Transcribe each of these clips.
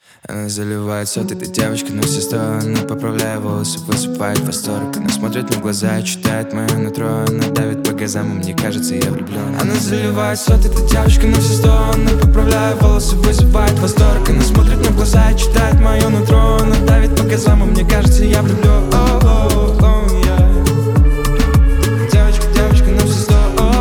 Она заливает сот этой девочки на все стороны, поправляя волосы, высыпает восторг. Она смотрит мне в глаза и читает мое нутро. Она давит по газам, и мне кажется, я влюблен. Она заливает сот этой девочки на все стороны, поправляя волосы, вызывает восторг. Она смотрит мне в глаза и читает мое нутро. Она давит по газам, и мне кажется, я влюблен. Девочка на все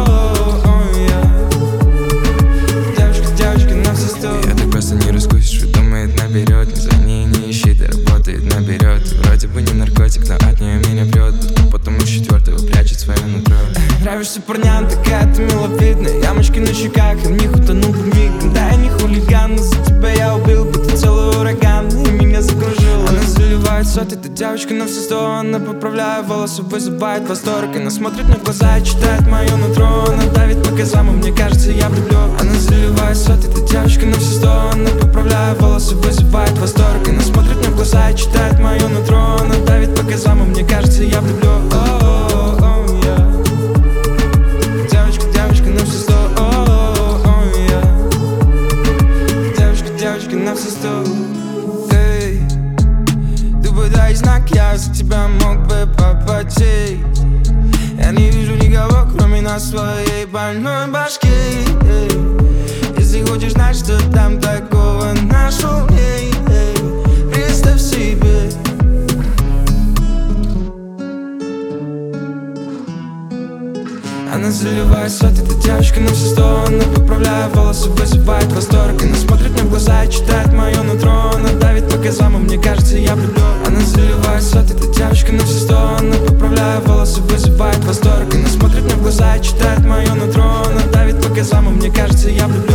я так просто не раскусишь, думает наперед. Не звони, не ищи, да работает наперед. Вроде бы не наркотик, но от нее меня прет. Потом из четвертого прячет свое нутро. Нравишься парням, такая ты миловидная. Ямочки на щеках, и в них утонул бы миг. Да я не хулиган, но за тебя я убил бы ты целый ураган, и меня закружил. Она заливает сот, эта девочка на все стороны, поправляя волосы, вызывает восторг. Она смотрит мне в глаза и читает мое нутро. Она давит по газам, и мне кажется, я влюблен. Она заливает сот, эта девочка на все стороны, поправляя волосы, вызывает восторг. Она смотрит мне в глаза и читает мое нутро. Она давит по газам, и мне кажется, я влюблен. Девочка на все девочка на все сто. Эй, ты подай знак, я за тебя мог бы попотеть. Я не вижу никого, кроме нас, своей больной башки. Если хочешь знать, что там такого нашумей, представь себе. Она заливает сот, эта девочка на все стороны, поправляя волосы, вызывает восторг. Она смотрит мне в глаза и читает мое нутро. Она давит по газам, и мне кажется, я влюблен. Она заливает сот, эта девочка на все стороны, поправляя волосы, вызывает восторг. Она смотрит мне в глаза и читает мое нутро. Она давит по газам, и мне кажется, я влюблен.